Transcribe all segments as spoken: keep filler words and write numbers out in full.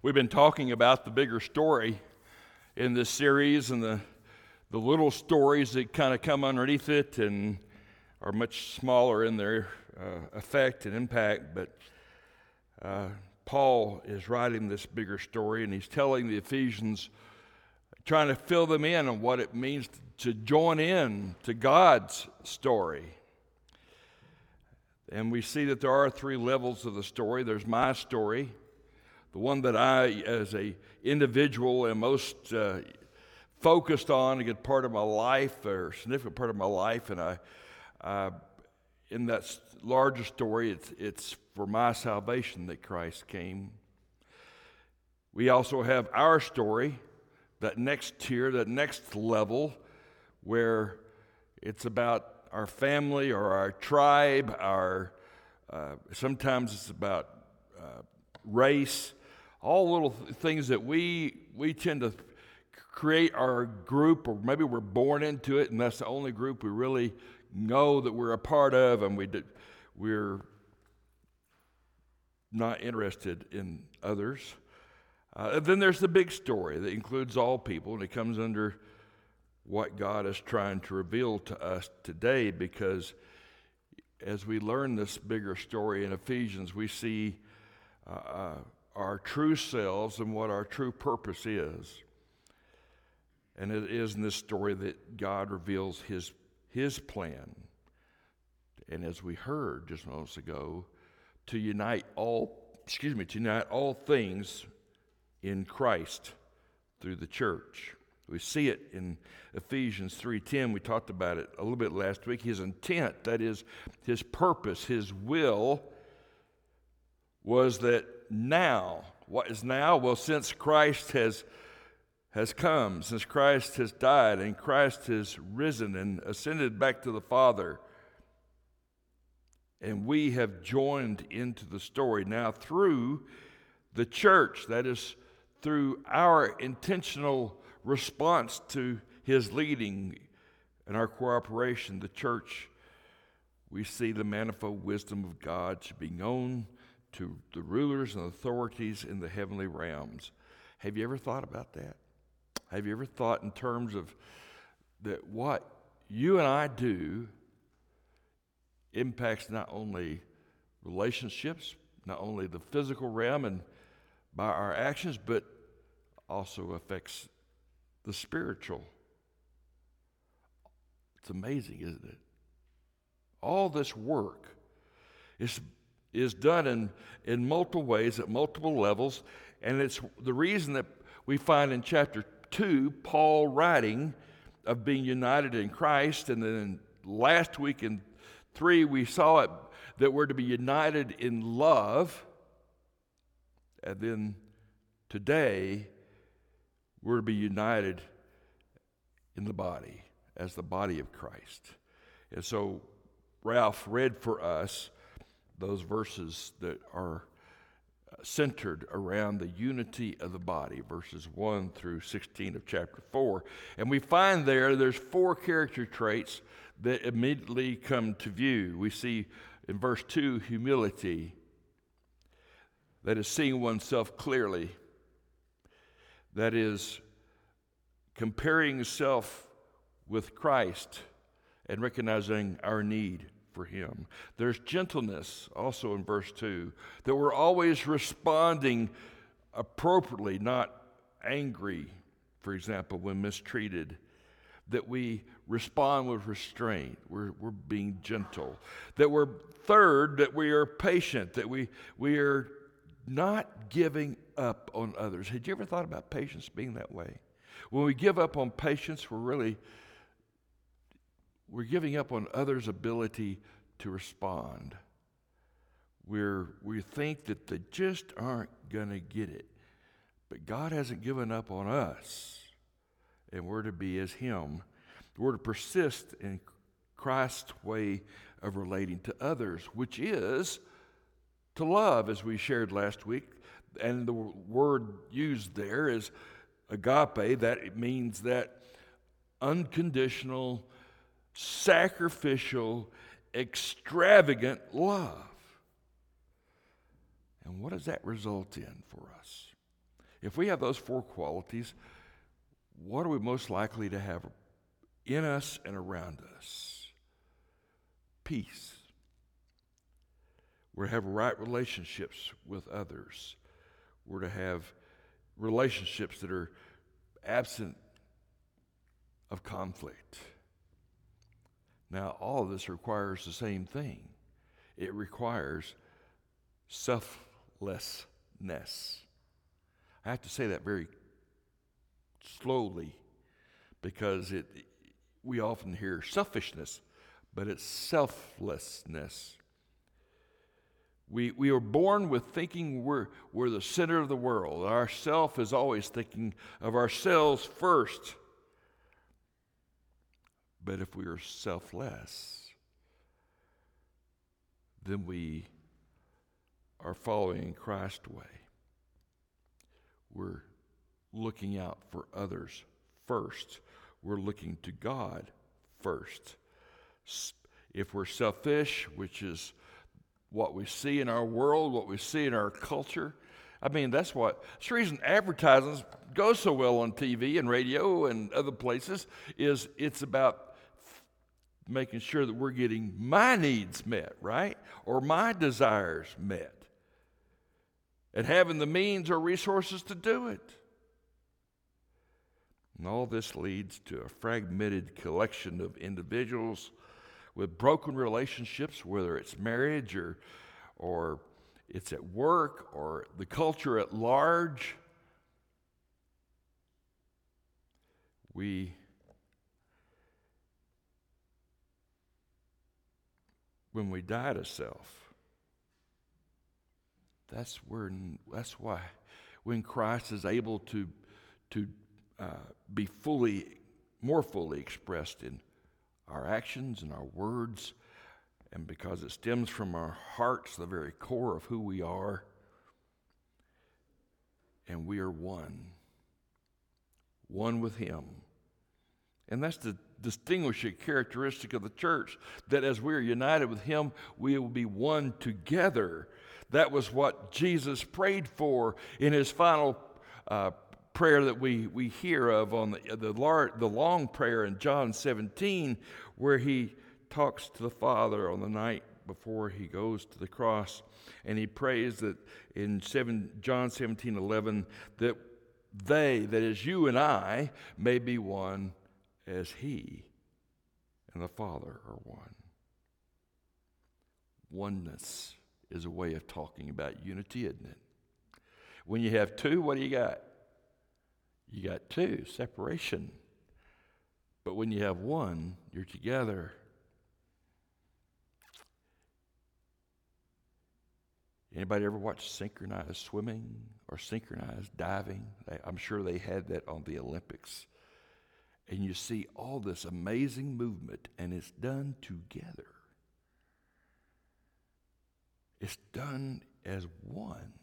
We've been talking about the bigger story in this series and the, the little stories that kind of come underneath it and are much smaller in their uh, effect and impact. But uh, Paul is writing this bigger story, and he's telling the Ephesians, trying to fill them in on what it means to join in to God's story. And we see that there are three levels of the story. There's my story, the one that I, as a individual, am most uh, focused on, a good part of my life, or a significant part of my life. And I, uh, in that larger story, it's it's for my salvation that Christ came. We also have our story, that next tier, that next level, where it's about our family or our tribe, our uh, sometimes it's about uh, race, all little th- things that we we tend to create our group, or maybe we're born into it, and that's the only group we really know that we're a part of, and we do, we're not interested in others. Uh, then there's the big story that includes all people, and it comes under what God is trying to reveal to us today, because as we learn this bigger story in Ephesians, we see uh, our true selves and what our true purpose is. And it is in this story that God reveals his, his plan. And as we heard just moments ago, to unite all, excuse me, to unite all things in Christ through the church. We see it in Ephesians three ten. We talked about it a little bit last week. His intent, that is, his purpose, his will, was that now, what is now? Well, since Christ has, has come, since Christ has died, and Christ has risen and ascended back to the Father, and we have joined into the story now through the church, that is, through our intentional response to his leading and our cooperation, the church, we see the manifold wisdom of God should be known to the rulers and authorities in the heavenly realms. Have you ever thought about that? Have you ever thought in terms of that what you and I do impacts not only relationships, not only the physical realm and by our actions, but also affects the spiritual? It's amazing, isn't it? All this work is, is done in, in multiple ways, at multiple levels, and it's the reason that we find in chapter two, Paul writing of being united in Christ, and then last week in three, we saw it that we're to be united in love, and then today, we're to be united in the body, as the body of Christ. And so Ralph read for us those verses that are centered around the unity of the body, verses one through sixteen of chapter four. And we find there, there's four character traits that immediately come to view. We see in verse two, humility, that is seeing oneself clearly. That is comparing self with Christ and recognizing our need for him. There's gentleness also in verse two, that we're always responding appropriately, not angry, for example, when mistreated. That we respond with restraint. We're, we're being gentle. That we're, third, that we are patient, that we, we are not giving up on others. Had you ever thought about patience being that way? When we give up on patience, we're really, we're giving up on others' ability to respond. We're, we think that they just aren't going to get it. But God hasn't given up on us, and we're to be as him. We're to persist in Christ's way of relating to others, which is to love, as we shared last week. And the word used there is agape. That it means that unconditional, sacrificial, extravagant love. And what does that result in for us? If we have those four qualities, what are we most likely to have in us and around us? Peace. We're to have right relationships with others. We're to have relationships that are absent of conflict. Now, all of this requires the same thing. It requires selflessness. I have to say that very slowly because it we often hear selfishness, but it's selflessness. We we are born with thinking we're we're the center of the world. Our self is always thinking of ourselves first. But if we are selfless, then we are following Christ's way. We're looking out for others first. We're looking to God first. If we're selfish, which is what we see in our world, what we see in our culture, I mean, that's what, that's the reason advertisements go so well on T V and radio and other places, is it's about making sure that we're getting my needs met, right? Or my desires met. And having the means or resources to do it. And all this leads to a fragmented collection of individuals with broken relationships, whether it's marriage or, or it's at work or the culture at large. We When we die to self, that's where that's why when Christ is able to to uh, be fully, more fully expressed in our actions and our words, and because it stems from our hearts, the very core of who we are, and we are one, one with Him. And that's the distinguishing characteristic of the church, that as we are united with Him, we will be one together. That was what Jesus prayed for in His final uh, prayer that we, we hear of on the, the, lar- the long prayer in John seventeen, where He talks to the Father on the night before He goes to the cross. And He prays that in seven, John seventeen eleven, that they, that is you and I, may be one as He and the Father are one. Oneness is a way of talking about unity, isn't it? When you have two, what do you got? You got two, separation. But when you have one, you're together. Anybody ever watch synchronized swimming or synchronized diving? I'm sure they had that on the Olympics. And you see all this amazing movement, and it's done together. It's done as one.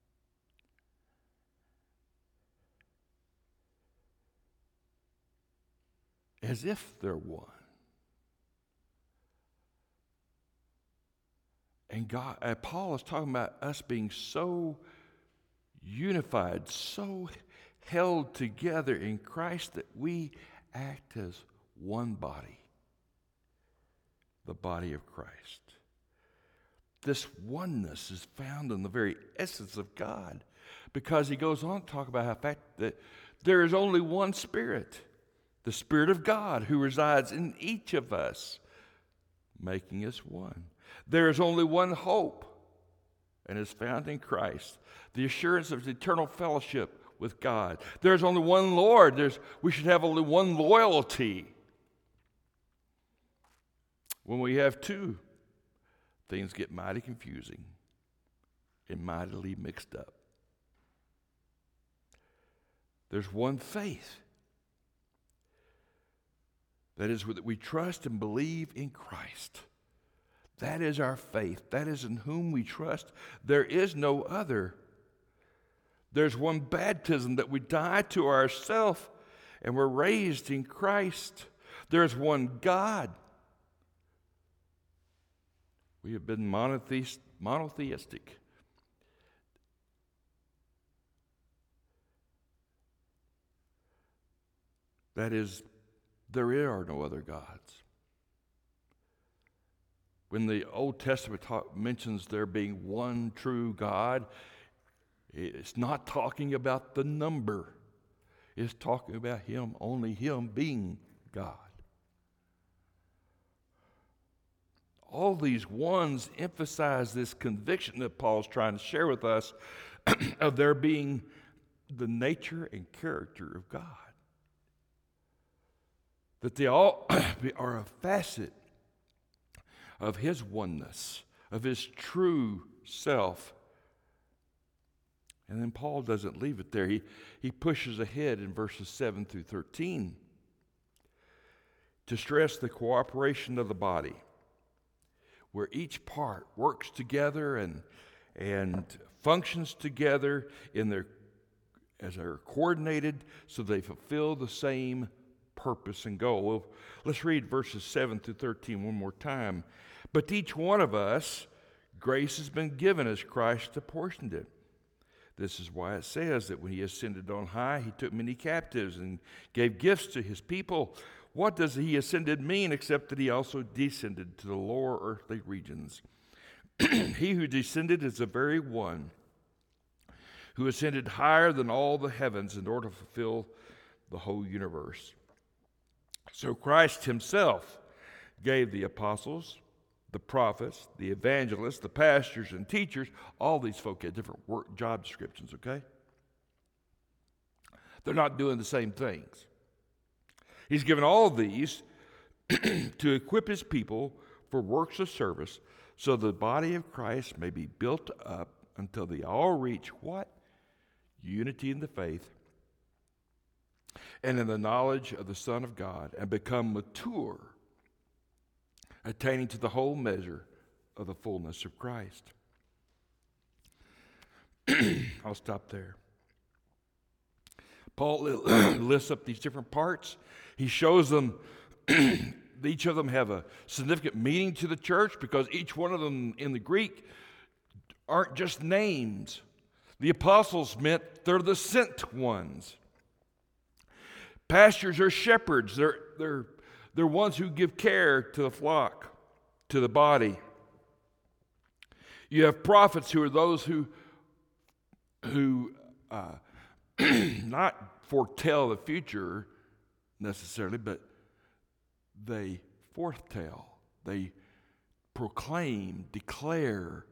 As if they're one. And God, uh, Paul is talking about us being so unified, so held together in Christ that we act as one body, the body of Christ. This oneness is found in the very essence of God, because he goes on to talk about the fact that there is only one Spirit, the Spirit of God, who resides in each of us, making us one. There is only one hope, and it's found in Christ, the assurance of eternal fellowship with God. There's only one Lord. There's, we should have only one loyalty. When we have two, things get mighty confusing and mightily mixed up. There's one faith. That is, that we trust and believe in Christ. That is our faith. That is in whom we trust. There is no other. There's one baptism, that we die to ourselves and we're raised in Christ. There's one God. We have been monotheist, monotheistic. That is, there are no other gods. When the Old Testament talk, mentions there being one true God, it's not talking about the number. It's talking about Him, only Him being God. All these ones emphasize this conviction that Paul's trying to share with us of there being the nature and character of God. That they all are a facet of His oneness, of His true self. And then Paul doesn't leave it there. He, he pushes ahead in verses seven through thirteen to stress the cooperation of the body, where each part works together and, and functions together in their, as they're coordinated so they fulfill the same purpose and goal. Well, let's read verses seven through thirteen one more time. But to each one of us, grace has been given as Christ apportioned it. This is why it says that when He ascended on high, He took many captives and gave gifts to His people. What does He ascended mean except that He also descended to the lower earthly regions? He who descended is the very one who ascended higher than all the heavens in order to fulfill the whole universe. So Christ Himself gave the apostles, the prophets, the evangelists, the pastors, and teachers. All these folk had different work job descriptions, okay? They're not doing the same things. He's given all of these to equip His people for works of service so the body of Christ may be built up until they all reach what? Unity in the faith and in the knowledge of the Son of God and become mature, attaining to the whole measure of the fullness of Christ. I'll stop there. Paul lists up these different parts. He shows them, each of them have a significant meaning to the church because each one of them in the Greek aren't just names. The apostles meant they're the sent ones. Pastors are shepherds. They're, they're, they're ones who give care to the flock, to the body. You have prophets who are those who, who uh, not foretell the future necessarily, but they foretell, they proclaim, declare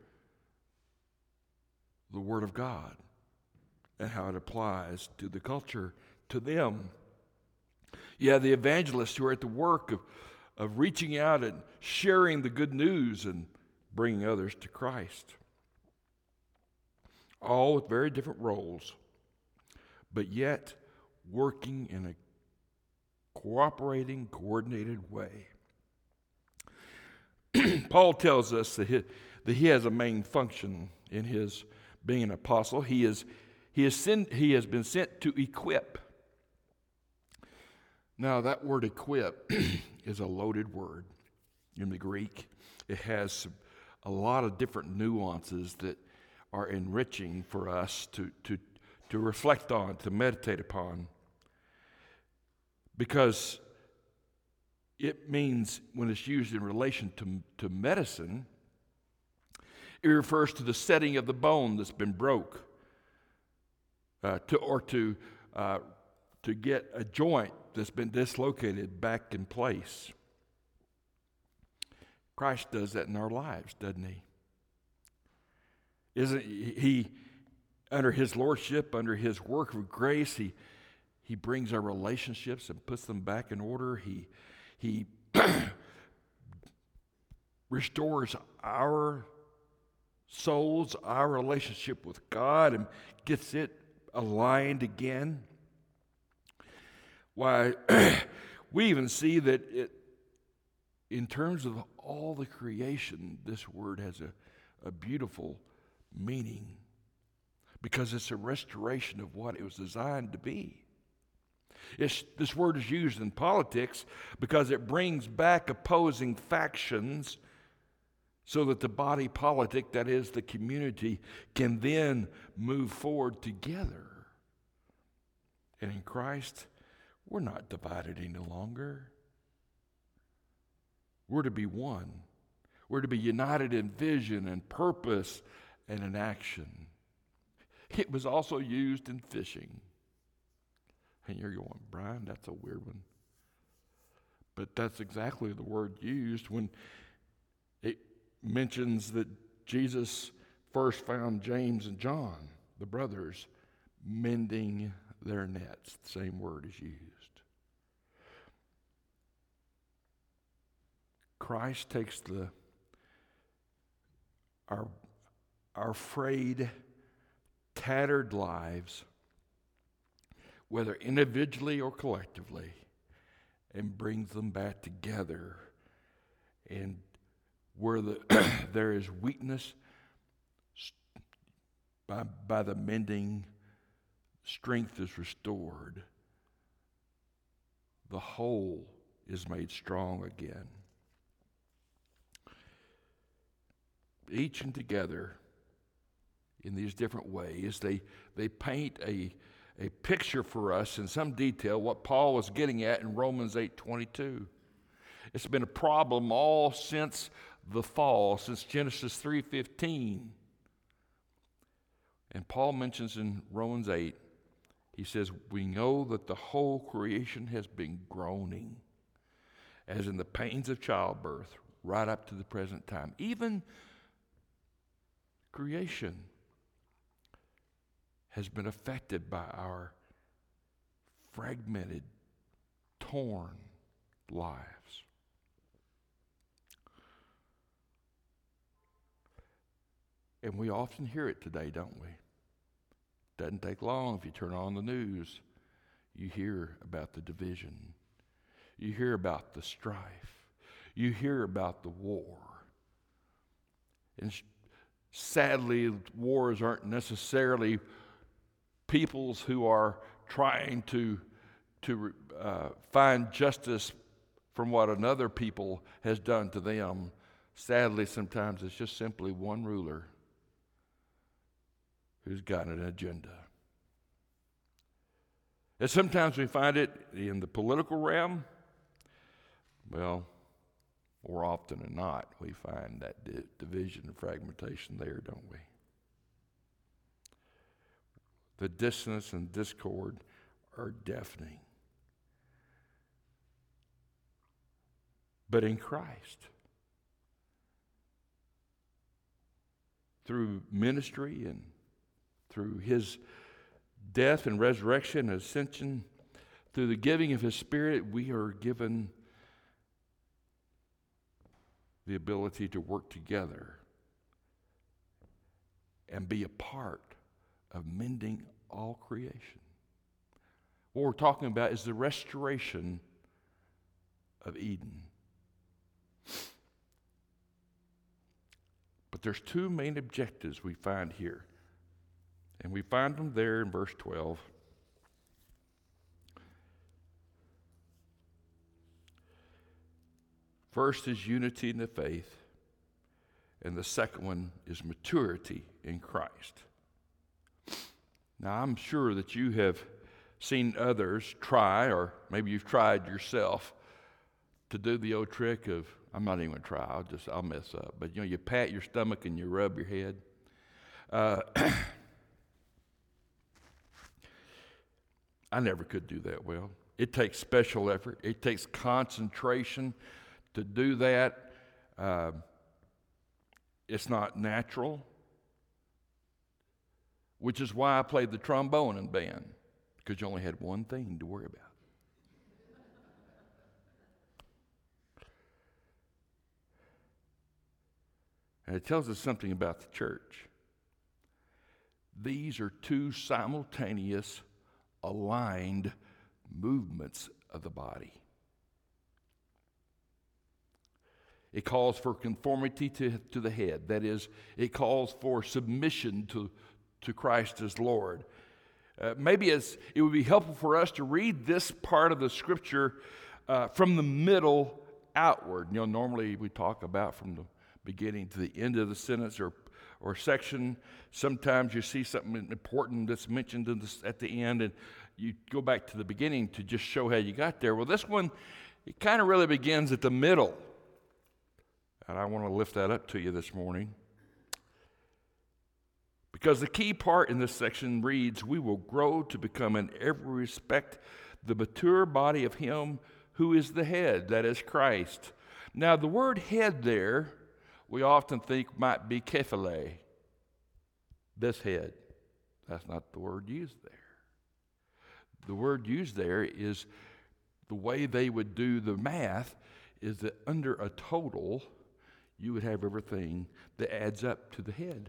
the Word of God and how it applies to the culture, to them. You have the evangelists who are at the work of, of reaching out and sharing the good news and bringing others to Christ. All with very different roles, but yet working in a cooperating, coordinated way. Paul tells us that he, that he has a main function in his being an apostle. He is he is sent, he has been sent to equip. Now that word equip is a loaded word in the Greek. It has a lot of different nuances that are enriching for us to to to reflect on, to meditate upon. Because it means, when it's used in relation to, to medicine, it refers to the setting of the bone that's been broke, uh, to, or to, uh, to get a joint that's been dislocated back in place. Christ does that in our lives, doesn't He? Isn't He, under His lordship, under His work of grace, He He brings our relationships and puts them back in order. He, he restores our souls, our relationship with God, and gets it aligned again. Why, we even see that it, in terms of all the creation, this word has a, a beautiful meaning because it's a restoration of what it was designed to be. It's, this word is used in politics because it brings back opposing factions so that the body politic, that is the community, can then move forward together. And in Christ, we're not divided any longer. We're to be one. We're to be united in vision and purpose and in action. It was also used in fishing. And you're going, Brian, that's a weird one. But that's exactly the word used when it mentions that Jesus first found James and John, the brothers, mending their nets. The same word is used. Christ takes the our, our frayed, tattered lives, whether individually or collectively, and brings them back together. And where the there is weakness, by, by the mending, strength is restored. The whole is made strong again. Each and together, in these different ways, they, they paint a, a picture for us in some detail what Paul was getting at in Romans eight twenty-two. It's been a problem all since the fall, since Genesis three fifteen. And Paul mentions in Romans eight, he says, we know that the whole creation has been groaning, as in the pains of childbirth, right up to the present time. Even creation has been affected by our fragmented, torn lives. And we often hear it today, don't we? Doesn't take long. If you turn on the news, you hear about the division. You hear about the strife. You hear about the war. And sadly, wars aren't necessarily peoples who are trying to, to uh, find justice from what another people has done to them. Sadly, sometimes it's just simply one ruler who's got an agenda. And sometimes we find it in the political realm. Well, more often than not, we find that di- division and fragmentation there, don't we? The dissonance and discord are deafening. But in Christ, through ministry and through his death and resurrection and ascension, through the giving of his Spirit, we are given the ability to work together and be a part of mending all creation. What we're talking about is the restoration of Eden. But there's two main objectives we find here. And we find them there in verse twelve. First is unity in the faith, and the second one is maturity in Christ. Now, I'm sure that you have seen others try, or maybe you've tried yourself, to do the old trick of, I'm not even going to try, I'll just, I'll mess up. But, you know, you pat your stomach and you rub your head. Uh, I never could do that well. It takes special effort. It takes concentration to do that. Uh, it's not natural, which is why I played the trombone in band, because you only had one thing to worry about. And it tells us something about the church. These are two simultaneous, aligned movements of the body. It calls for conformity to, to the head. That is, it calls for submission to, to Christ as Lord. Uh, maybe it's, it would be helpful for us to read this part of the Scripture uh, from the middle outward. You know, normally we talk about from the beginning to the end of the sentence, or, or section. Sometimes you see something important that's mentioned in this, at the end, and you go back to the beginning to just show how you got there. Well, this one, it kind of really begins at the middle. And I want to lift that up to you this morning. Because the key part in this section reads, we will grow to become in every respect the mature body of him who is the head, that is Christ. Now, the word head there, we often think might be kephale, this head. That's not the word used there. The word used there is the way they would do the math is that under a total, you would have everything that adds up to the head.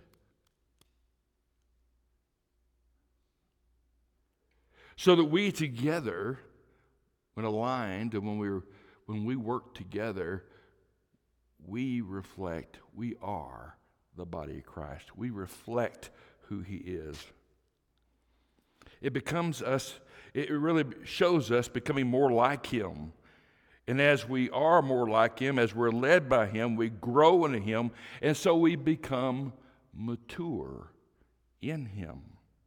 So that we together, when aligned and when we when we work together, we reflect, we are the body of Christ. We reflect who he is. It becomes us, it really shows us becoming more like him. And as we are more like him, as we're led by him, we grow into him, and so we become mature in him.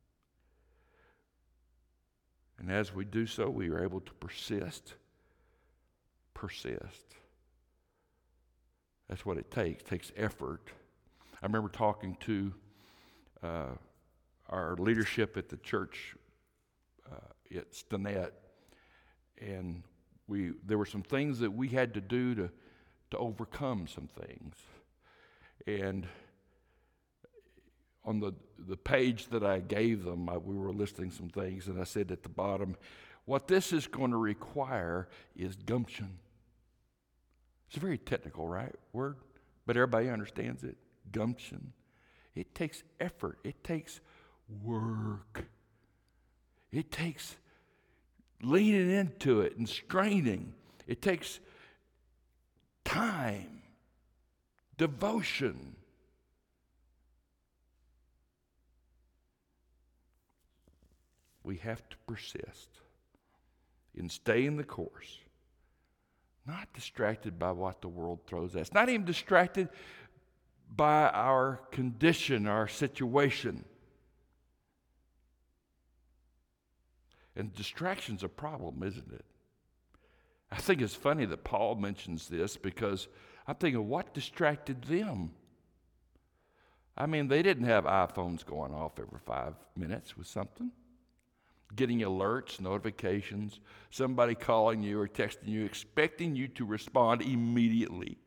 And as we do so, we are able to persist. Persist. That's what it takes. It takes effort. I remember talking to uh, our leadership at the church uh, at Stinnett, and we there were some things that we had to do to to overcome some things. And on the, the page that I gave them, I, we were listing some things, and I said at the bottom, what this is going to require is gumption. It's a very technical, right, word, but everybody understands it. Gumption. It takes effort. It takes work. It takes leaning into it and straining. It takes time, devotion. We have to persist in staying the course, not distracted by what the world throws at us, not even distracted by our condition, our situation. And distraction's a problem, isn't it? I think it's funny that Paul mentions this because I'm thinking, what distracted them? I mean, they didn't have iPhones going off every five minutes with something. Getting alerts, notifications, somebody calling you or texting you, expecting you to respond immediately.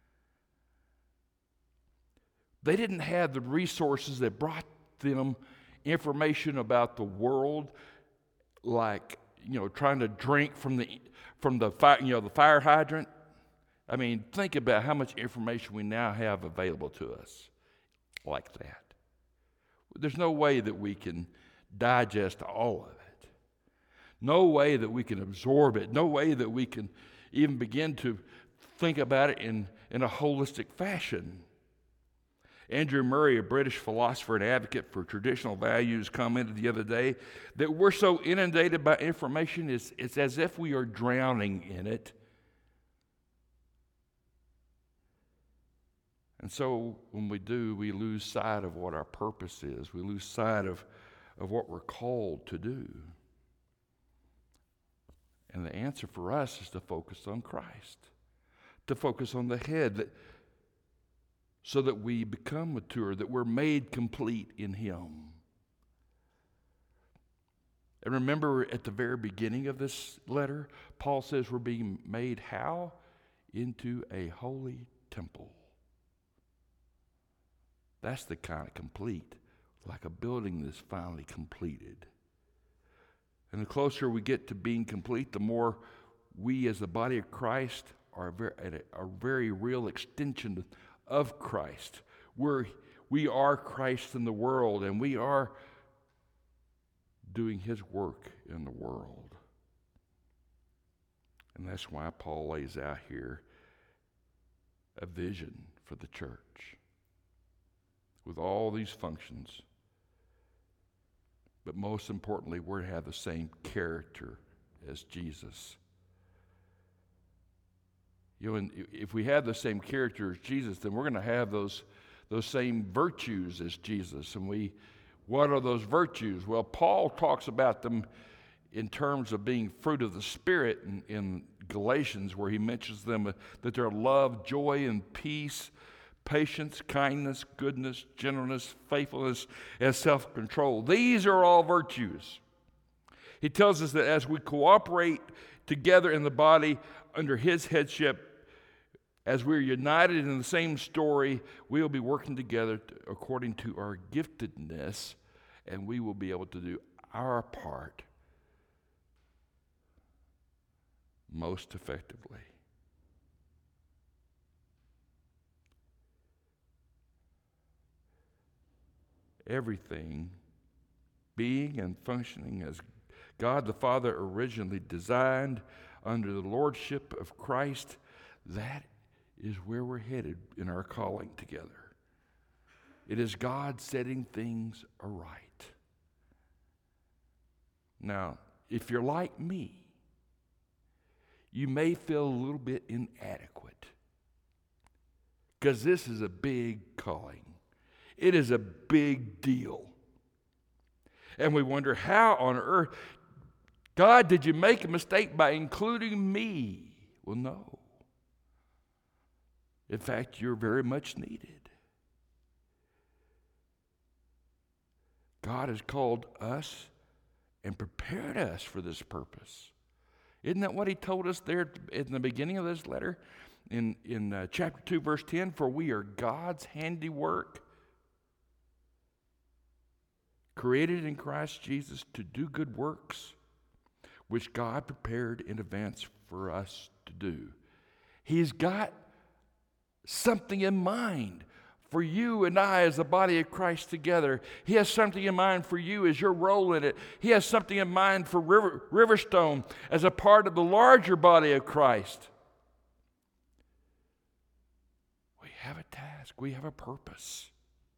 They didn't have the resources that brought them information about the world, like, you know, trying to drink from the from the fire, you know, the fire hydrant. I mean, think about how much information we now have available to us like that. There's no way that we can digest all of it. No way that we can absorb it. No way that we can even begin to think about it in, in a holistic fashion. Andrew Murray, a British philosopher and advocate for traditional values, commented the other day that we're so inundated by information, it's, it's as if we are drowning in it. And so when we do, we lose sight of what our purpose is. We lose sight of, of what we're called to do. And the answer for us is to focus on Christ, to focus on the head, that, so that we become mature, that we're made complete in him. And remember at the very beginning of this letter, Paul says we're being made how? Into a holy temple. That's the kind of complete, like a building that's finally completed. And the closer we get to being complete, the more we as the body of Christ are a, a very real extension of Christ. We're, we are Christ in the world, and we are doing his work in the world. And that's why Paul lays out here a vision for the church with all these functions. But most importantly, we're to have the same character as Jesus. You know, and if we have the same character as Jesus, then we're going to have those, those same virtues as Jesus. And we, what are those virtues? Well, Paul talks about them in terms of being fruit of the Spirit in, in Galatians, where he mentions them, uh, that they're love, joy, and peace, patience, kindness, goodness, gentleness, faithfulness, and self-control. These are all virtues. He tells us that as we cooperate together in the body under his headship, as we're united in the same story, we will be working together to, according to our giftedness, and we will be able to do our part most effectively. Everything being and functioning as God the Father originally designed under the lordship of Christ, that is where we're headed in our calling together. It is God setting things aright. Now, if you're like me, you may feel a little bit inadequate, because this is a big calling. It is a big deal. And we wonder, how on earth, God, did you make a mistake by including me? Well, no. In fact, you're very much needed. God has called us and prepared us for this purpose. Isn't that what he told us there in the beginning of this letter? In, in uh, chapter two, verse ten, for we are God's handiwork, created in Christ Jesus to do good works, which God prepared in advance for us to do. He's got something in mind for you and I as the body of Christ together. He has something in mind for you as your role in it. He has something in mind for River, Riverstone as a part of the larger body of Christ. We have a task. We have a purpose.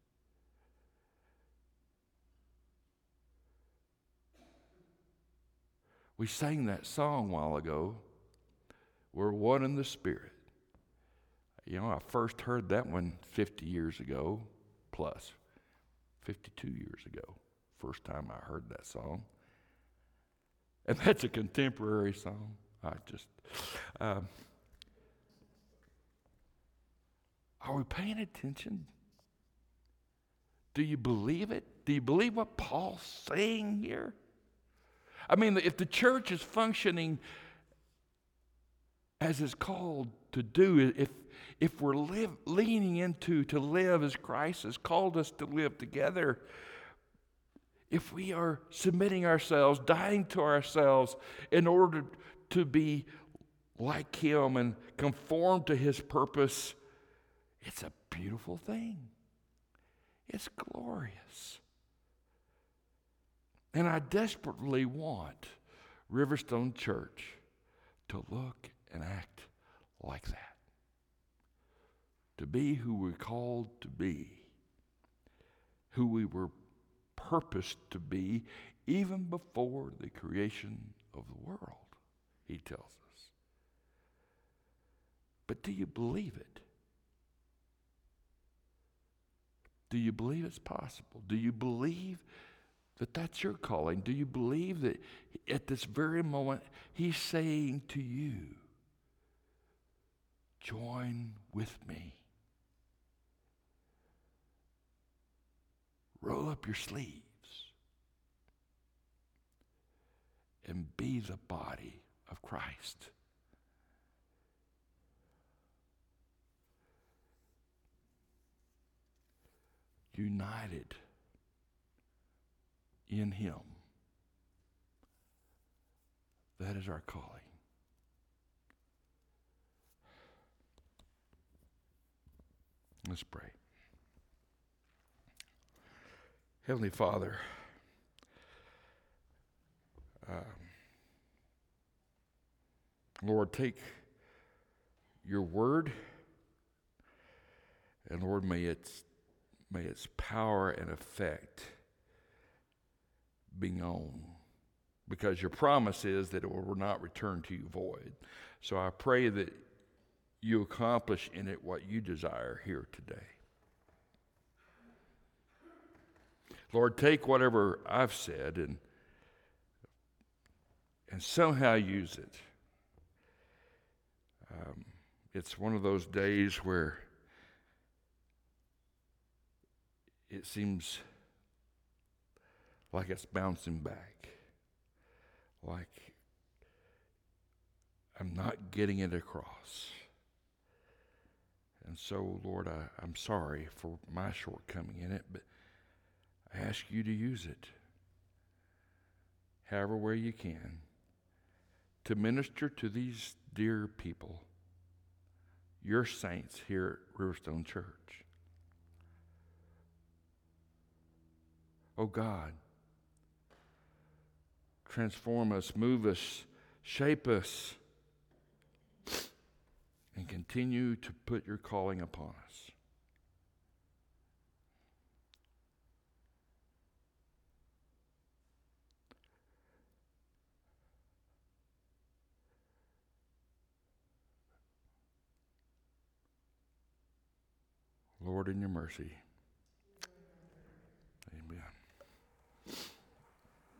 We sang that song a while ago, we're one in the Spirit. You know, I first heard that one fifty years ago, plus, fifty-two years ago, first time I heard that song. And that's a contemporary song. I just, um, are we paying attention? Do you believe it? Do you believe what Paul's saying here? I mean, if the church is functioning as it's called to do, if if we're live, leaning into to live as Christ has called us to live together, if we are submitting ourselves, dying to ourselves in order to be like him and conform to his purpose, it's a beautiful thing. It's glorious. And I desperately want Riverstone Church to look and act like that. To be who we're called to be. Who we were purposed to be even before the creation of the world, he tells us. But do you believe it? Do you believe it's possible? Do you believe that that's your calling? Do you believe that at this very moment he's saying to you, join with me. Roll up your sleeves and be the body of Christ. United in him. That is our calling. Let's pray. Heavenly Father, um, Lord, take your word, and Lord, may its may its power and effect be known, because your promise is that it will not return to you void. So I pray that you accomplish in it what you desire here today. Lord, take whatever I've said and, and somehow use it. Um, it's one of those days where it seems like it's bouncing back, like I'm not getting it across. And so, Lord, I, I'm sorry for my shortcoming in it, but I ask you to use it, however way you can, to minister to these dear people, your saints here at Riverstone Church. Oh God, transform us, move us, shape us, and continue to put your calling upon us. Lord, in your mercy,